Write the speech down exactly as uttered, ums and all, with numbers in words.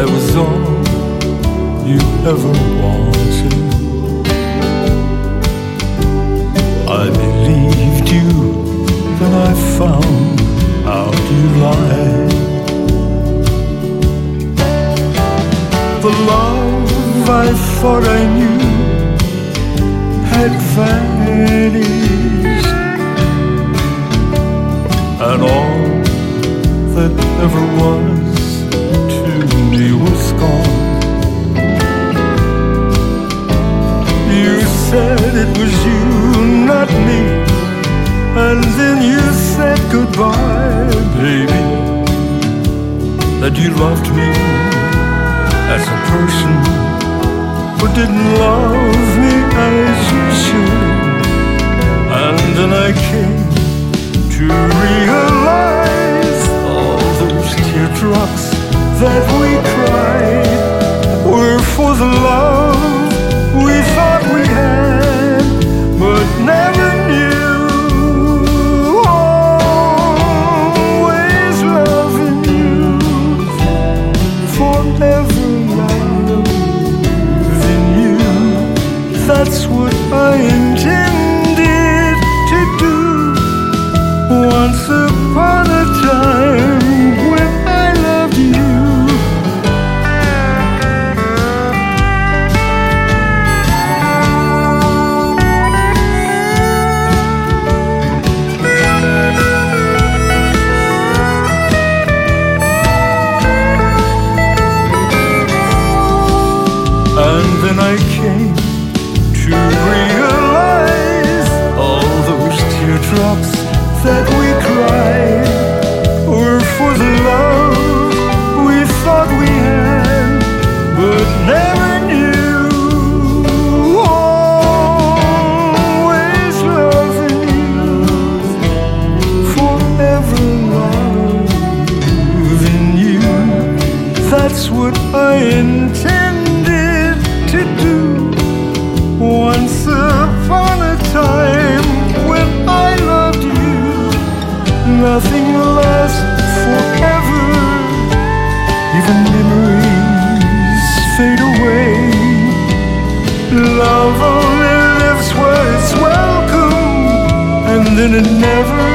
I was all you ever wanted. I believed you, then I found out you lied. The love I thought I knew had vanished, and all that ever was to me was gone. You said it was you, not me, and then you said goodbye, baby. That you loved me as a person, but didn't love me as you should. And then I came to realize all those teardrops that we cried were for the love we thought we had, but never knew. Always loving you, forever loving you. That's what I intended to do. Once upon a time when I loved you. And then I came to realize all those teardrops that we cried were for the love we thought we had, but never knew. Always loving you, forever loving you. That's what I intended to do. Once upon a time when I loved you, nothing lasts forever. Even memories fade away. Love only lives where it's welcome, and then it never